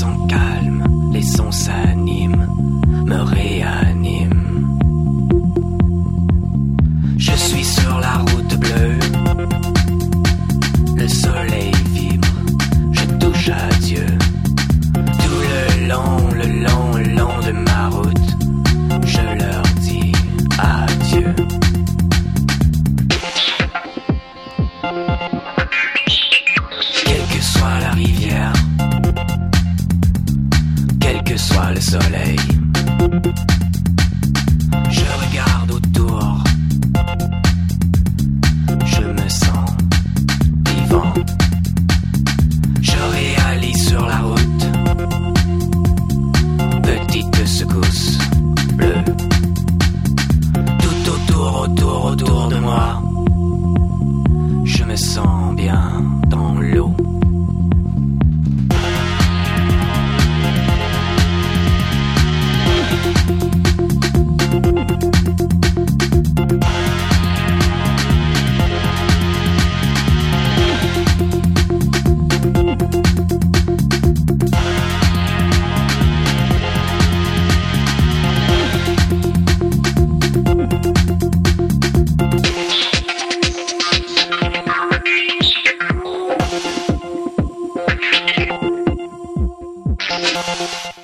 sens calme, les sons s'animent, me réaniment. Je suis sur la route bleue, le soleil vibre, je touche à Dieu. Tout le long de ma route, je leur dis adieu. Quelle que soit la rivière, quel que soit le soleil, je regarde autour, je me sens vivant. Je réalise sur la route, petite secousse bleue. Tout autour de moi, je me sens bien dans l'eau. Thank you.